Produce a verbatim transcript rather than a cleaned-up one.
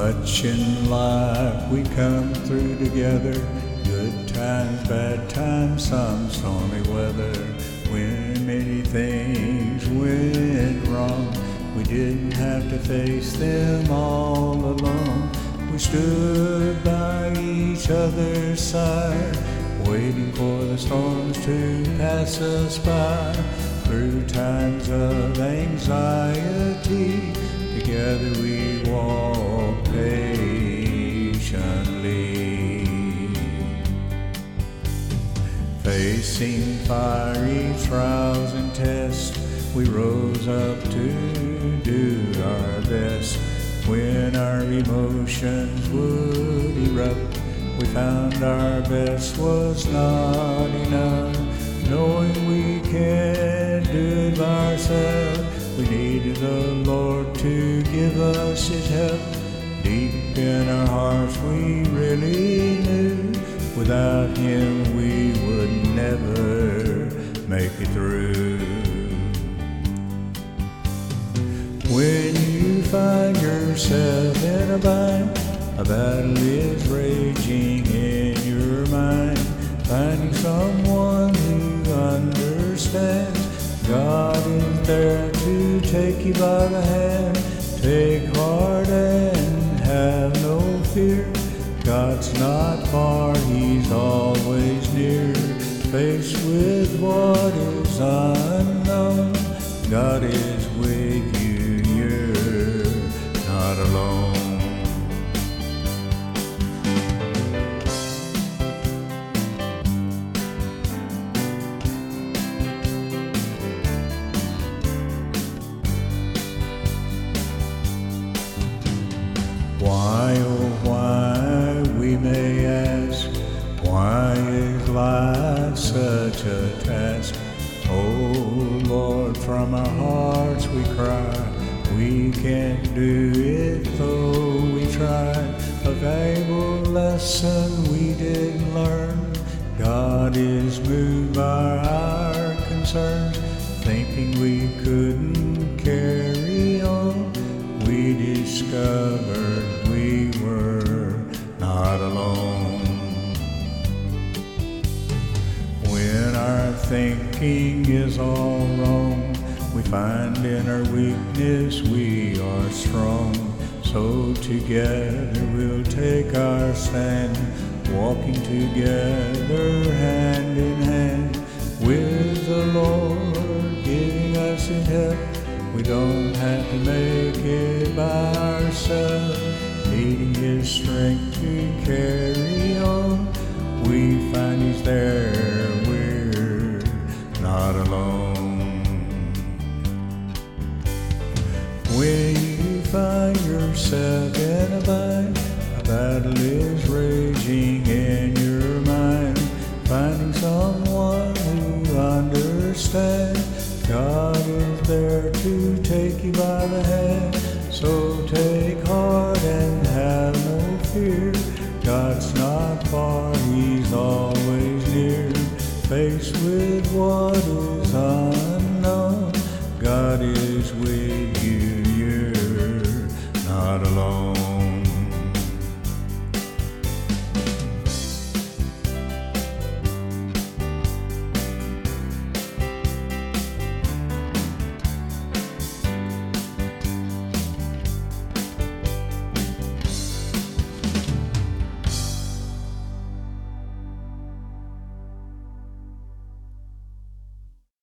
Much in life we come through together, good times, bad times, some stormy weather. When many things went wrong, we didn't have to face them all alone. We stood by each other's side, waiting for the storms to pass us by. Through times of anxiety, together we walk patiently. Facing fiery trials and tests, we rose up to do our best. When our emotions would erupt, we found our best was not enough. Knowing we can't do it by ourselves, we needed the Lord to give us His help. Deep in our hearts we really knew, without Him we would never make it through. When you find yourself in a bind, a battle is raging in your mind. Finding someone who understands, God is there to take you by the hand. Take heart and have no fear. God's not far, He's always near. Faced with what is unknown, God is with you, you're not alone. Why, oh why, we may ask, why is life such a task? Oh Lord, from our hearts we cry, we can't do it though we try. A valuable lesson we didn't learn, God is moved by our concerns. Thinking we couldn't carry on, we discovered we were not alone. When our thinking is all wrong, we find in our weakness we are strong. So together we'll take our stand, walking together hand in hand, with the Lord giving us His help. We don't have to make it by ourselves, needing His strength to carry on. We find He's there, we're not alone. When you find yourself in a bind, a battle is raging in your mind. Finding someone who understands, God is there to take you by the hand. So take heart and have no fear. God's not far, He's always near. Faced with what